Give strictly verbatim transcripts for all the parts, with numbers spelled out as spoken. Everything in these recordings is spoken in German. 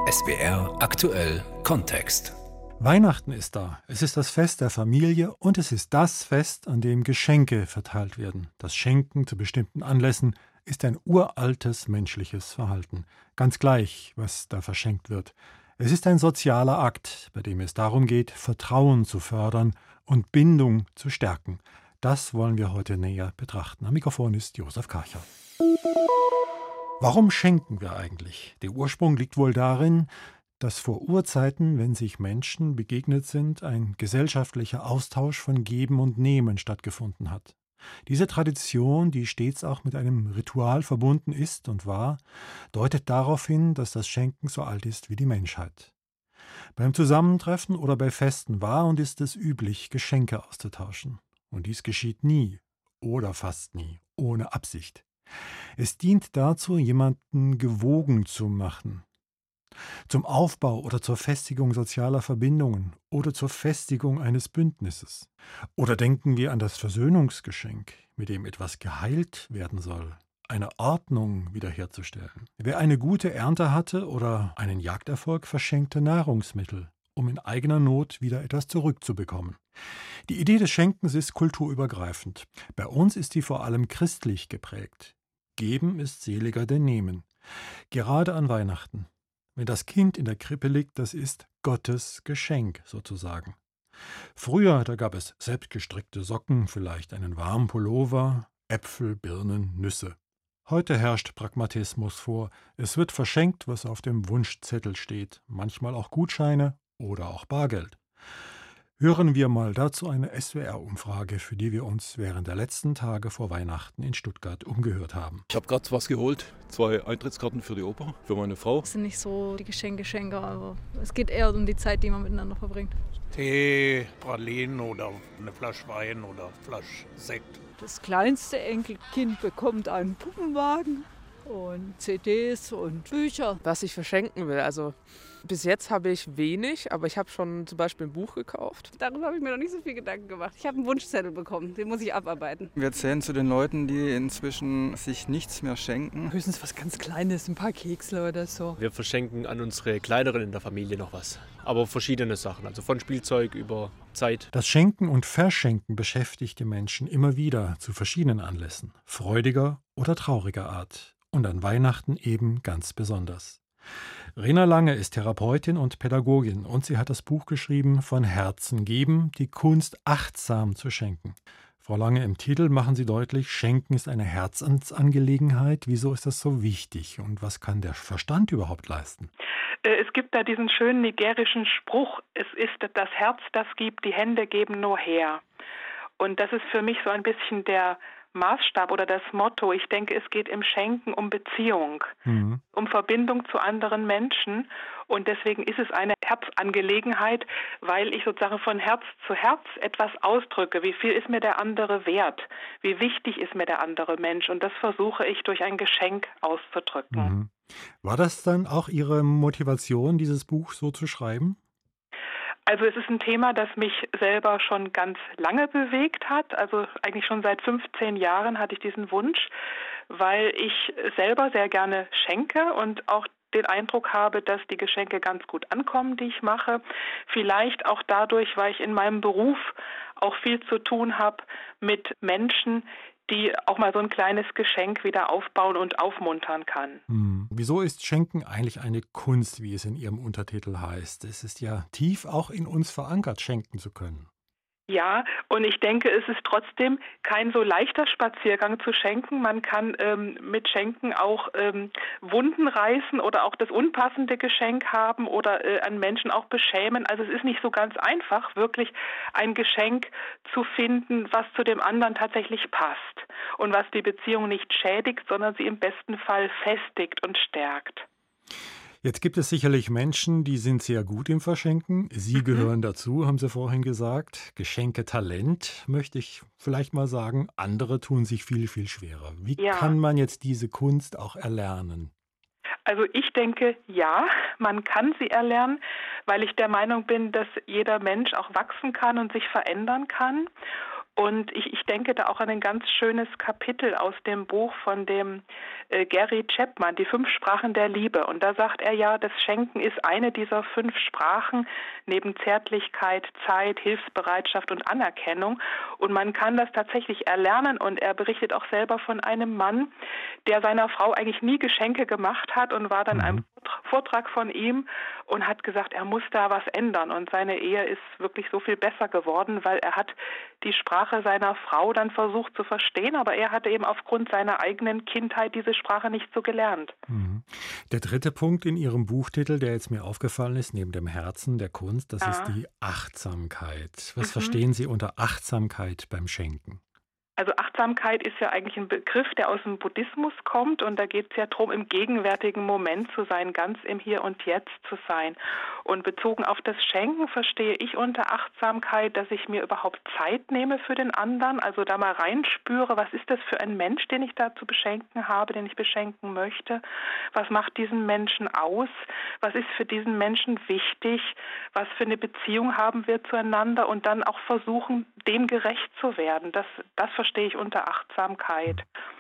S W R aktuell Kontext. Weihnachten ist da. Es ist das Fest der Familie und es ist das Fest, an dem Geschenke verteilt werden. Das Schenken zu bestimmten Anlässen ist ein uraltes menschliches Verhalten. Ganz gleich, was da verschenkt wird. Es ist ein sozialer Akt, bei dem es darum geht, Vertrauen zu fördern und Bindung zu stärken. Das wollen wir heute näher betrachten. Am Mikrofon ist Josef Karcher. Warum schenken wir eigentlich? Der Ursprung liegt wohl darin, dass vor Urzeiten, wenn sich Menschen begegnet sind, ein gesellschaftlicher Austausch von Geben und Nehmen stattgefunden hat. Diese Tradition, die stets auch mit einem Ritual verbunden ist und war, deutet darauf hin, dass das Schenken so alt ist wie die Menschheit. Beim Zusammentreffen oder bei Festen war und ist es üblich, Geschenke auszutauschen. Und dies geschieht nie oder fast nie ohne Absicht. Es dient dazu, jemanden gewogen zu machen. Zum Aufbau oder zur Festigung sozialer Verbindungen oder zur Festigung eines Bündnisses. Oder denken wir an das Versöhnungsgeschenk, mit dem etwas geheilt werden soll, eine Ordnung wiederherzustellen. Wer eine gute Ernte hatte oder einen Jagderfolg, verschenkte Nahrungsmittel, um in eigener Not wieder etwas zurückzubekommen. Die Idee des Schenkens ist kulturübergreifend. Bei uns ist sie vor allem christlich geprägt. Geben ist seliger denn nehmen. Gerade an Weihnachten. Wenn das Kind in der Krippe liegt, das ist Gottes Geschenk sozusagen. Früher, da gab es selbstgestrickte Socken, vielleicht einen warmen Pullover, Äpfel, Birnen, Nüsse. Heute herrscht Pragmatismus vor. Es wird verschenkt, was auf dem Wunschzettel steht, manchmal auch Gutscheine oder auch Bargeld. Hören wir mal dazu eine S W R-Umfrage, für die wir uns während der letzten Tage vor Weihnachten in Stuttgart umgehört haben. Ich habe gerade was geholt, zwei Eintrittskarten für die Oper, für meine Frau. Das sind nicht so die Geschenke-Schenker, aber es geht eher um die Zeit, die man miteinander verbringt. Tee, Pralinen oder eine Flasche Wein oder eine Flasche Sekt. Das kleinste Enkelkind bekommt einen Puppenwagen und C Ds und Bücher. Was ich verschenken will, also bis jetzt habe ich wenig, aber ich habe schon zum Beispiel ein Buch gekauft. Darüber habe ich mir noch nicht so viel Gedanken gemacht. Ich habe einen Wunschzettel bekommen, den muss ich abarbeiten. Wir zählen zu den Leuten, die inzwischen sich nichts mehr schenken. Höchstens was ganz Kleines, ein paar Keksle oder so. Wir verschenken an unsere Kleineren in der Familie noch was. Aber verschiedene Sachen, also von Spielzeug über Zeit. Das Schenken und Verschenken beschäftigt die Menschen immer wieder zu verschiedenen Anlässen, freudiger oder trauriger Art. Und an Weihnachten eben ganz besonders. Rena Lange ist Therapeutin und Pädagogin und sie hat das Buch geschrieben Von Herzen geben, die Kunst achtsam zu schenken. Frau Lange, im Titel machen Sie deutlich, Schenken ist eine Herzensangelegenheit. Wieso ist das so wichtig und was kann der Verstand überhaupt leisten? Es gibt da diesen schönen nigerischen Spruch, es ist das Herz, das gibt, die Hände geben nur her. Und das ist für mich so ein bisschen der Maßstab oder das Motto. Ich denke, es geht im Schenken um Beziehung, mhm. um Verbindung zu anderen Menschen. Und deswegen ist es eine Herzangelegenheit, weil ich sozusagen von Herz zu Herz etwas ausdrücke. Wie viel ist mir der andere wert? Wie wichtig ist mir der andere Mensch? Und das versuche ich durch ein Geschenk auszudrücken. Mhm. War das dann auch Ihre Motivation, dieses Buch so zu schreiben? Also es ist ein Thema, das mich selber schon ganz lange bewegt hat. Also eigentlich schon seit fünfzehn Jahren hatte ich diesen Wunsch, weil ich selber sehr gerne schenke und auch den Eindruck habe, dass die Geschenke ganz gut ankommen, die ich mache. Vielleicht auch dadurch, weil ich in meinem Beruf auch viel zu tun habe mit Menschen, die auch mal so ein kleines Geschenk wieder aufbauen und aufmuntern kann. Hm. Wieso ist Schenken eigentlich eine Kunst, wie es in Ihrem Untertitel heißt? Es ist ja tief auch in uns verankert, schenken zu können. Ja, und ich denke, es ist trotzdem kein so leichter Spaziergang zu schenken. Man kann ähm, mit Schenken auch ähm, Wunden reißen oder auch das unpassende Geschenk haben oder äh, einen Menschen auch beschämen. Also es ist nicht so ganz einfach, wirklich ein Geschenk zu finden, was zu dem anderen tatsächlich passt und was die Beziehung nicht schädigt, sondern sie im besten Fall festigt und stärkt. Jetzt gibt es sicherlich Menschen, die sind sehr gut im Verschenken. Sie mhm. gehören dazu, haben Sie vorhin gesagt. Geschenke-Talent, möchte ich vielleicht mal sagen. Andere tun sich viel, viel schwerer. Wie ja. kann man jetzt diese Kunst auch erlernen? Also ich denke, ja, man kann sie erlernen, weil ich der Meinung bin, dass jeder Mensch auch wachsen kann und sich verändern kann. Und ich, ich denke da auch an ein ganz schönes Kapitel aus dem Buch von dem äh, Gary Chapman, die fünf Sprachen der Liebe. Und da sagt er ja, das Schenken ist eine dieser fünf Sprachen, neben Zärtlichkeit, Zeit, Hilfsbereitschaft und Anerkennung. Und man kann das tatsächlich erlernen. Und er berichtet auch selber von einem Mann, der seiner Frau eigentlich nie Geschenke gemacht hat und war dann mhm. einem Vortrag von ihm und hat gesagt, er muss da was ändern. Und seine Ehe ist wirklich so viel besser geworden, weil er hat die Sprache seiner Frau dann versucht zu verstehen, aber er hatte eben aufgrund seiner eigenen Kindheit diese Sprache nicht so gelernt. Mhm. Der dritte Punkt in Ihrem Buchtitel, der jetzt mir aufgefallen ist, neben dem Herzen der Kunst, das ja. ist die Achtsamkeit. Was mhm. verstehen Sie unter Achtsamkeit beim Schenken? Also Achtsamkeit ist ja eigentlich ein Begriff, der aus dem Buddhismus kommt und da geht es ja darum, im gegenwärtigen Moment zu sein, ganz im Hier und Jetzt zu sein. Und bezogen auf das Schenken verstehe ich unter Achtsamkeit, dass ich mir überhaupt Zeit nehme für den anderen, also da mal reinspüre, was ist das für ein Mensch, den ich da zu beschenken habe, den ich beschenken möchte, was macht diesen Menschen aus, was ist für diesen Menschen wichtig, was für eine Beziehung haben wir zueinander und dann auch versuchen, dem gerecht zu werden. Das, das verstehe ich unter Achtsamkeit.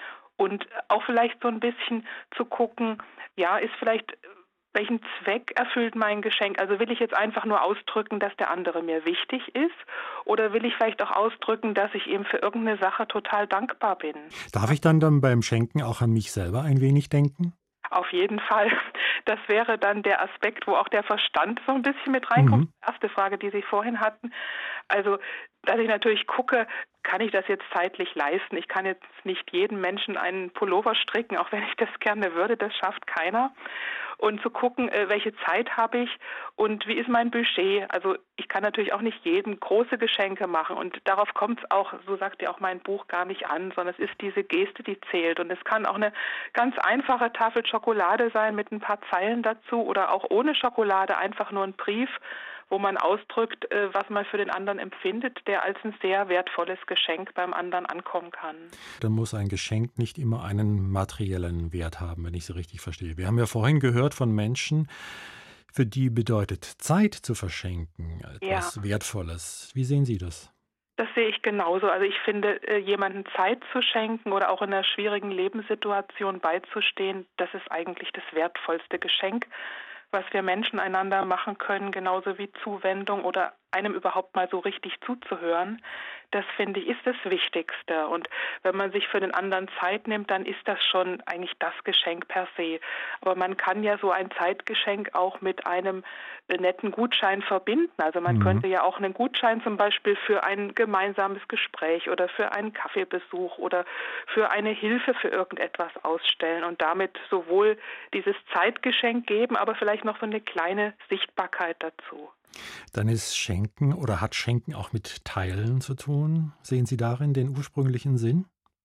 Und auch vielleicht so ein bisschen zu gucken, ja, ist vielleicht, welchen Zweck erfüllt mein Geschenk? Also will ich jetzt einfach nur ausdrücken, dass der andere mir wichtig ist? Oder will ich vielleicht auch ausdrücken, dass ich ihm für irgendeine Sache total dankbar bin? Darf ich dann, dann beim Schenken auch an mich selber ein wenig denken? Auf jeden Fall. Das wäre dann der Aspekt, wo auch der Verstand so ein bisschen mit reinkommt. Mhm. Erste Frage, die Sie vorhin hatten. Also, dass ich natürlich gucke, kann ich das jetzt zeitlich leisten? Ich kann jetzt nicht jedem Menschen einen Pullover stricken, auch wenn ich das gerne würde, das schafft keiner. Und zu gucken, welche Zeit habe ich und wie ist mein Budget. Also ich kann natürlich auch nicht jedem große Geschenke machen und darauf kommt es auch, so sagt ja auch mein Buch, gar nicht an, sondern es ist diese Geste, die zählt. Und es kann auch eine ganz einfache Tafel Schokolade sein mit ein paar Zeilen dazu oder auch ohne Schokolade, einfach nur ein Brief, wo man ausdrückt, was man für den anderen empfindet, der als ein sehr wertvolles Geschenk beim anderen ankommen kann. Dann muss ein Geschenk nicht immer einen materiellen Wert haben, wenn ich Sie richtig verstehe. Wir haben ja vorhin gehört von Menschen, für die bedeutet Zeit zu verschenken etwas ja. Wertvolles. Wie sehen Sie das? Das sehe ich genauso. Also ich finde, jemandem Zeit zu schenken oder auch in einer schwierigen Lebenssituation beizustehen, das ist eigentlich das wertvollste Geschenk, was wir Menschen einander machen können, genauso wie Zuwendung oder einem überhaupt mal so richtig zuzuhören, das finde ich ist das Wichtigste. Und wenn man sich für den anderen Zeit nimmt, dann ist das schon eigentlich das Geschenk per se. Aber man kann ja so ein Zeitgeschenk auch mit einem netten Gutschein verbinden. Also man mhm. könnte ja auch einen Gutschein zum Beispiel für ein gemeinsames Gespräch oder für einen Kaffeebesuch oder für eine Hilfe für irgendetwas ausstellen und damit sowohl dieses Zeitgeschenk geben, aber vielleicht noch so eine kleine Sichtbarkeit dazu. Dann ist Schenken oder hat Schenken auch mit Teilen zu tun? Sehen Sie darin den ursprünglichen Sinn?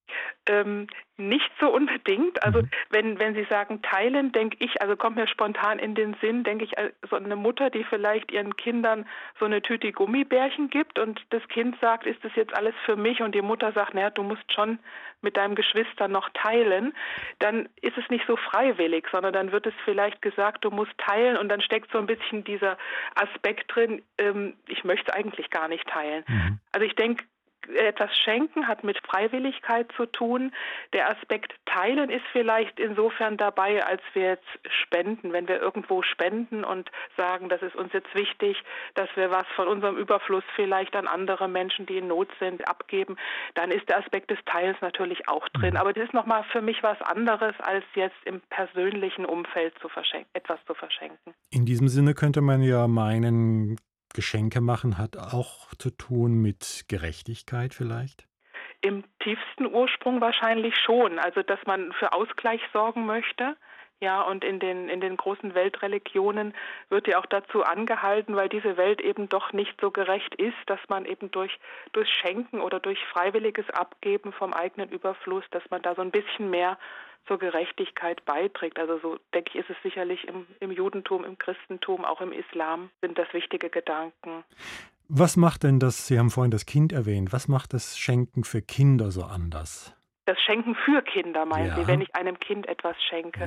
Ähm, nicht so unbedingt. Also mhm. wenn wenn Sie sagen teilen, denke ich, also kommt mir spontan in den Sinn, denke ich, so eine Mutter, die vielleicht ihren Kindern so eine Tüte Gummibärchen gibt und das Kind sagt, ist das jetzt alles für mich? Und die Mutter sagt, naja, du musst schon mit deinem Geschwister noch teilen, dann ist es nicht so freiwillig, sondern dann wird es vielleicht gesagt, du musst teilen und dann steckt so ein bisschen dieser Aspekt drin, ähm, ich möchte eigentlich gar nicht teilen. Mhm. Also ich denke, etwas schenken hat mit Freiwilligkeit zu tun. Der Aspekt teilen ist vielleicht insofern dabei, als wir jetzt spenden. Wenn wir irgendwo spenden und sagen, das ist uns jetzt wichtig, dass wir was von unserem Überfluss vielleicht an andere Menschen, die in Not sind, abgeben, dann ist der Aspekt des Teils natürlich auch drin. Aber das ist nochmal für mich was anderes, als jetzt im persönlichen Umfeld zu verschenken, etwas zu verschenken. In diesem Sinne könnte man ja meinen, Geschenke machen hat auch zu tun mit Gerechtigkeit vielleicht? Im tiefsten Ursprung wahrscheinlich schon. Also, dass man für Ausgleich sorgen möchte. Ja, und in den, in den großen Weltreligionen wird ja auch dazu angehalten, weil diese Welt eben doch nicht so gerecht ist, dass man eben durch, durch Schenken oder durch freiwilliges Abgeben vom eigenen Überfluss, dass man da so ein bisschen mehr zur Gerechtigkeit beiträgt. Also so denke ich, ist es sicherlich im, im Judentum, im Christentum, auch im Islam sind das wichtige Gedanken. Was macht denn das, Sie haben vorhin das Kind erwähnt, was macht das Schenken für Kinder so anders? Das Schenken für Kinder, meinen ja. Sie, wenn ich einem Kind etwas schenke? Ja.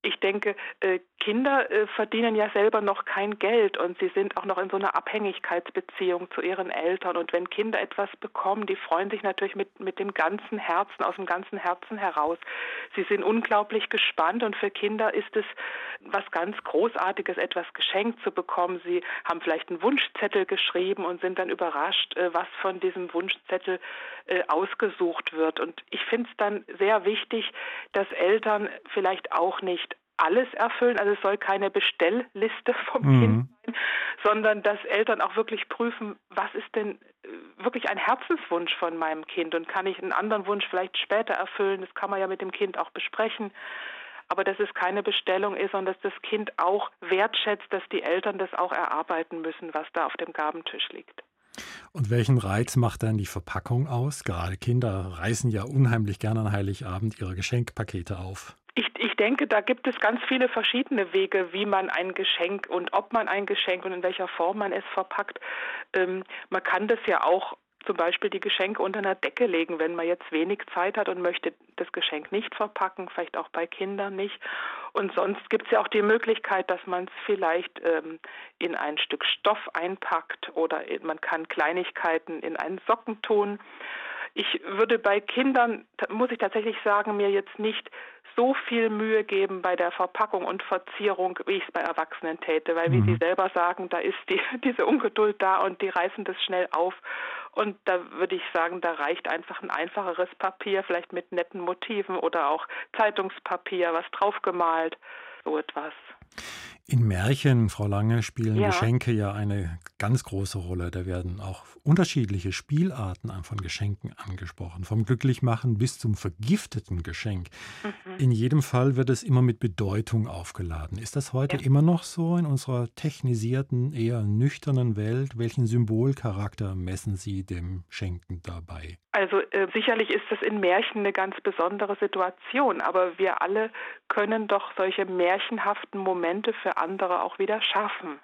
Ich denke, äh, Kinder äh, verdienen ja selber noch kein Geld und sie sind auch noch in so einer Abhängigkeitsbeziehung zu ihren Eltern. Und wenn Kinder etwas bekommen, die freuen sich natürlich mit, mit dem ganzen Herzen, aus dem ganzen Herzen heraus. Sie sind unglaublich gespannt und für Kinder ist es was ganz Großartiges, etwas geschenkt zu bekommen. Sie haben vielleicht einen Wunschzettel geschrieben und sind dann überrascht, äh, was von diesem Wunschzettel äh, ausgesucht wird. Und ich finde es dann sehr wichtig, dass Eltern vielleicht auch nicht alles erfüllen, also es soll keine Bestellliste vom mhm. Kind sein, sondern dass Eltern auch wirklich prüfen, was ist denn wirklich ein Herzenswunsch von meinem Kind und kann ich einen anderen Wunsch vielleicht später erfüllen, das kann man ja mit dem Kind auch besprechen, aber dass es keine Bestellung ist, sondern dass das Kind auch wertschätzt, dass die Eltern das auch erarbeiten müssen, was da auf dem Gabentisch liegt. Und welchen Reiz macht dann die Verpackung aus? Gerade Kinder reißen ja unheimlich gerne an Heiligabend ihre Geschenkpakete auf. Ich, ich denke, da gibt es ganz viele verschiedene Wege, wie man ein Geschenk und ob man ein Geschenk und in welcher Form man es verpackt. Ähm, man kann das ja auch zum Beispiel die Geschenke unter einer Decke legen, wenn man jetzt wenig Zeit hat und möchte das Geschenk nicht verpacken, vielleicht auch bei Kindern nicht. Und sonst gibt es ja auch die Möglichkeit, dass man es vielleicht ähm, in ein Stück Stoff einpackt oder man kann Kleinigkeiten in einen Socken tun. Ich würde bei Kindern, muss ich tatsächlich sagen, mir jetzt nicht so viel Mühe geben bei der Verpackung und Verzierung, wie ich es bei Erwachsenen täte, weil wie mhm. Sie selber sagen, da ist die, diese Ungeduld da und die reißen das schnell auf und da würde ich sagen, da reicht einfach ein einfacheres Papier, vielleicht mit netten Motiven oder auch Zeitungspapier, was draufgemalt, so etwas. In Märchen, Frau Lange, spielen ja. Geschenke ja eine ganz große Rolle. Da werden auch unterschiedliche Spielarten von Geschenken angesprochen, vom Glücklichmachen bis zum vergifteten Geschenk. Mhm. In jedem Fall wird es immer mit Bedeutung aufgeladen. Ist das heute ja. immer noch so in unserer technisierten, eher nüchternen Welt? Welchen Symbolcharakter messen Sie dem Schenken dabei? Also äh, sicherlich ist das in Märchen eine ganz besondere Situation, aber wir alle können doch solche märchenhaften Momente für andere auch wieder schaffen.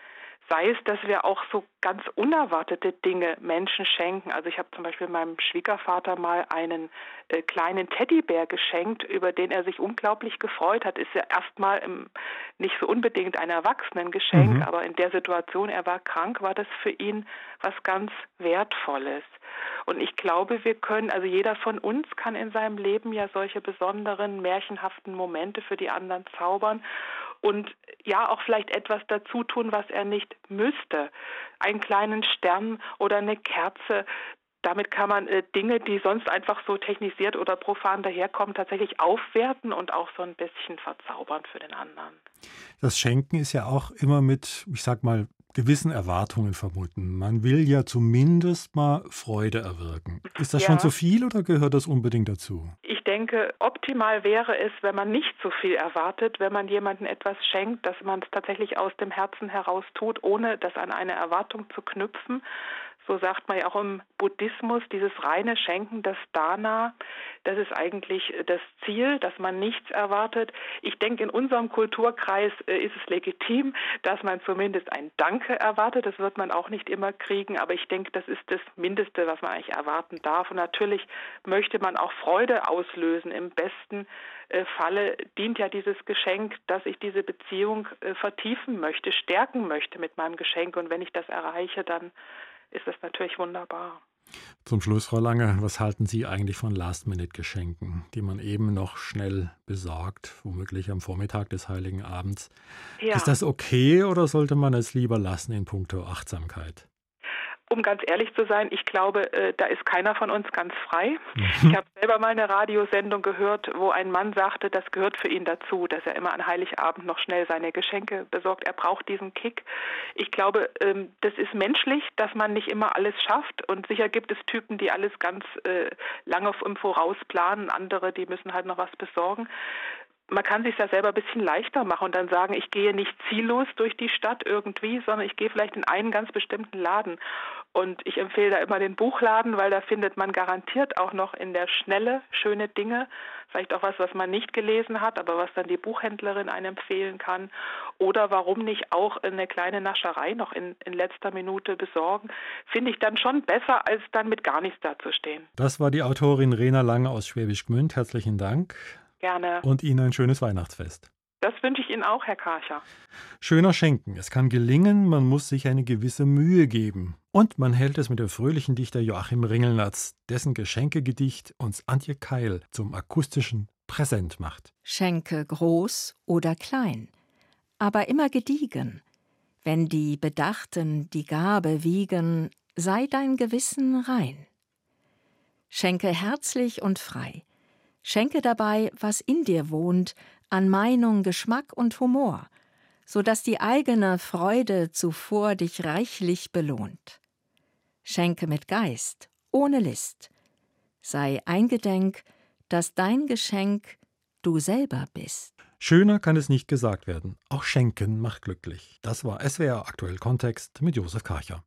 Sei es, dass wir auch so ganz unerwartete Dinge Menschen schenken. Also ich habe zum Beispiel meinem Schwiegervater mal einen äh, kleinen Teddybär geschenkt, über den er sich unglaublich gefreut hat. Ist ja erstmal im, nicht so unbedingt ein Erwachsenengeschenk, mhm. aber in der Situation, er war krank, war das für ihn was ganz Wertvolles. Und ich glaube, wir können, also jeder von uns kann in seinem Leben ja solche besonderen, märchenhaften Momente für die anderen zaubern und ja auch vielleicht etwas dazu tun, was er nicht müsste. Einen kleinen Stern oder eine Kerze. Damit kann man äh, Dinge, die sonst einfach so technisiert oder profan daherkommen, tatsächlich aufwerten und auch so ein bisschen verzaubern für den anderen. Das Schenken ist ja auch immer mit, ich sag mal, gewissen Erwartungen verbunden. Man will ja zumindest mal Freude erwirken. Ist das ja. schon zu viel oder gehört das unbedingt dazu? Ich denke, optimal wäre es, wenn man nicht so viel erwartet, wenn man jemandem etwas schenkt, dass man es tatsächlich aus dem Herzen heraus tut, ohne das an eine Erwartung zu knüpfen. So sagt man ja auch im Buddhismus, dieses reine Schenken, das Dana, das ist eigentlich das Ziel, dass man nichts erwartet. Ich denke, in unserem Kulturkreis äh, ist es legitim, dass man zumindest ein Danke erwartet. Das wird man auch nicht immer kriegen, aber ich denke, das ist das Mindeste, was man eigentlich erwarten darf. Und natürlich möchte man auch Freude auslösen. Im besten äh, Falle dient ja dieses Geschenk, dass ich diese Beziehung äh, vertiefen möchte, stärken möchte mit meinem Geschenk. Und wenn ich das erreiche, dann ist das natürlich wunderbar. Zum Schluss, Frau Lange, was halten Sie eigentlich von Last-Minute-Geschenken, die man eben noch schnell besorgt, womöglich am Vormittag des Heiligen Abends? Ja. Ist das okay oder sollte man es lieber lassen in puncto Achtsamkeit? Um ganz ehrlich zu sein, ich glaube, äh, da ist keiner von uns ganz frei. Mhm. Ich habe selber mal eine Radiosendung gehört, wo ein Mann sagte, das gehört für ihn dazu, dass er immer an Heiligabend noch schnell seine Geschenke besorgt. Er braucht diesen Kick. Ich glaube, ähm, das ist menschlich, dass man nicht immer alles schafft. Und sicher gibt es Typen, die alles ganz äh, lange im Voraus planen. Andere, die müssen halt noch was besorgen. Man kann sich das selber ein bisschen leichter machen und dann sagen, ich gehe nicht ziellos durch die Stadt irgendwie, sondern ich gehe vielleicht in einen ganz bestimmten Laden. Und ich empfehle da immer den Buchladen, weil da findet man garantiert auch noch in der Schnelle schöne Dinge. Vielleicht auch was, was man nicht gelesen hat, aber was dann die Buchhändlerin einem empfehlen kann. Oder warum nicht auch eine kleine Nascherei noch in, in letzter Minute besorgen. Finde ich dann schon besser, als dann mit gar nichts dazustehen. Das war die Autorin Rena Lange aus Schwäbisch Gmünd. Herzlichen Dank. Gerne. Und Ihnen ein schönes Weihnachtsfest. Das wünsche ich Ihnen auch, Herr Karcher. Schöner Schenken. Es kann gelingen, man muss sich eine gewisse Mühe geben. Und man hält es mit dem fröhlichen Dichter Joachim Ringelnatz, dessen Geschenkegedicht uns Antje Keil zum akustischen Präsent macht. Schenke groß oder klein, aber immer gediegen. Wenn die Bedachten die Gabe wiegen, sei dein Gewissen rein. Schenke herzlich und frei. Schenke dabei, was in dir wohnt, an Meinung, Geschmack und Humor, so dass die eigene Freude zuvor dich reichlich belohnt. Schenke mit Geist, ohne List. Sei eingedenk, dass dein Geschenk du selber bist. Schöner kann es nicht gesagt werden. Auch Schenken macht glücklich. Das war S W R Aktuell Kontext mit Josef Karcher.